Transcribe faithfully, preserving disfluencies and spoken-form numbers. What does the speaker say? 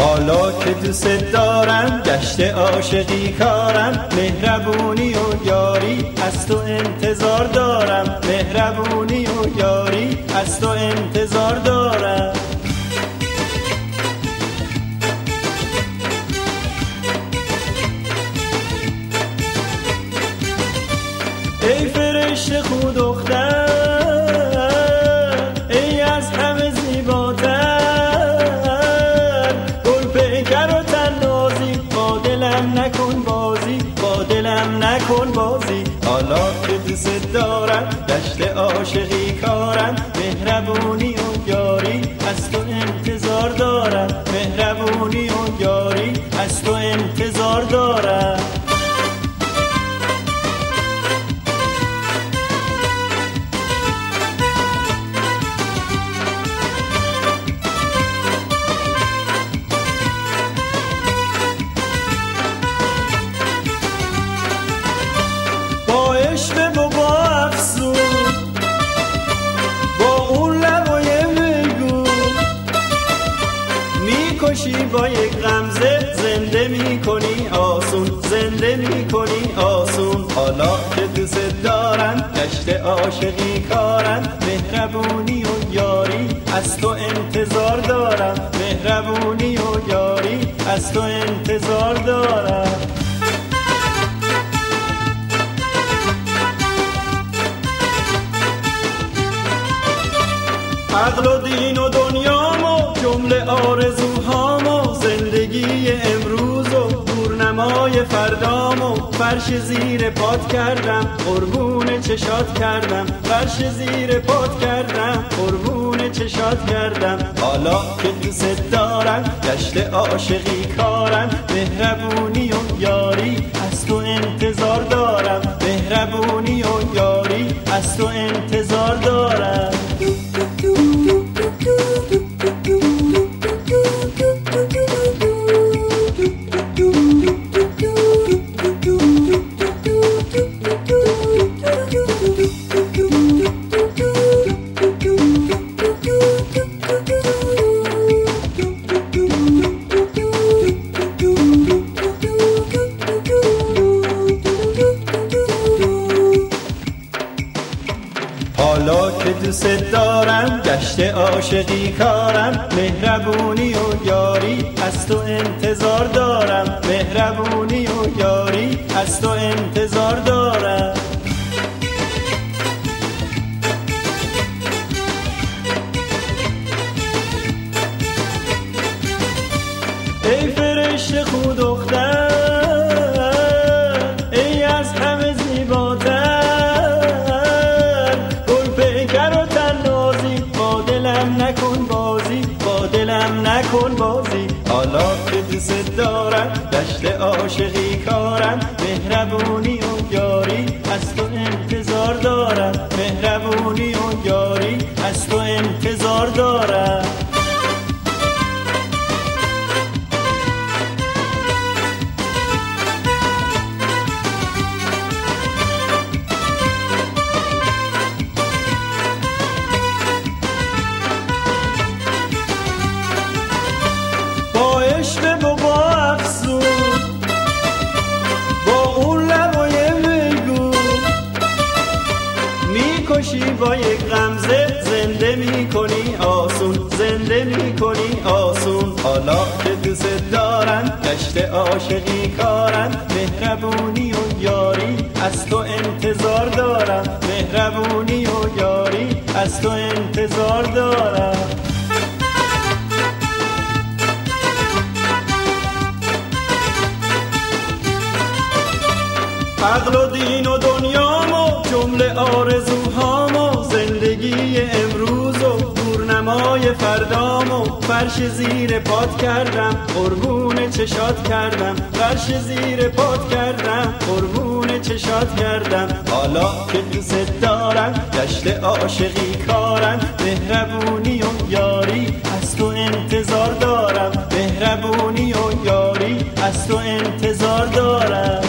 حالا که دوست دارم گشت عاشقی کارم، مهربونی و یاری از تو انتظار دارم، مهربونی و یاری از تو انتظار دارم. ای فرشته خود دختر، ای از همه زیباتر، گل پیکر و تنازی، با دلم نکن بازی، با دلم نکن بازی. حالا که دوست دارم گشت عاشقی کارم، مهربونی و یاری از تو انتظار دارم، مهربونی و یاری از تو انتظار دارم. و با افسون با اون لبای میگو، میکشی با یک غمزه، زنده میکنی آسون، زنده میکنی آسون. حالا که دوست دارم گشت عاشقی کارم، مهربونی و یاری از تو انتظار دارم، مهربونی و یاری از تو انتظار دارم. عقل و دین و دنیامو، جمله آرزوهامو، زندگی امروز و دورنمای فردامو، فرش زیر پات کردم، قربون چشات کردم، فرش زیر پات کردم، قربون چشات کردم. حالا که دوست دارم گشت عاشقی کارم، مهربونی و یاری از تو انتظار دارم، مهربونی و یاری از تو انتظار دارم. حالا که دوست دارم گشت عاشقی کارم، مهربونی و یاری از تو انتظار دارم، مهربونی و یاری از تو انتظار دارم. ای فرشته خود دختر، ای از همه زیباتر، نکن بازی، با دلم نکن بازی. حالا که دوست دارم گشت عاشقی کارم، مهربونی و یاری از تو انتظار دارم، مهربونی و یاری از تو انتظار دارم. و با افسون با اون لبای میگو، میکشی با یک غمزه، زنده میکنی آسون، زنده میکنی آسون. حالا که دوست دارم گشت عاشقی کارم، مهربونی و یاری از تو انتظار دارم، مهربونی و یاری از تو انتظار دارم. عقل و دین و دنیامو، جمله آرزوهامو، زندگی امروز و دورنمای فردامو، فرش زیر پات کردم، قربون چشات کردم، فرش زیر پات کردم، قربون چشات کردم. حالا که دوست دارم گشت عاشقی کارم، مهربونی و یاری از تو انتظار دارم، مهربونی و یاری از تو انتظار دارم.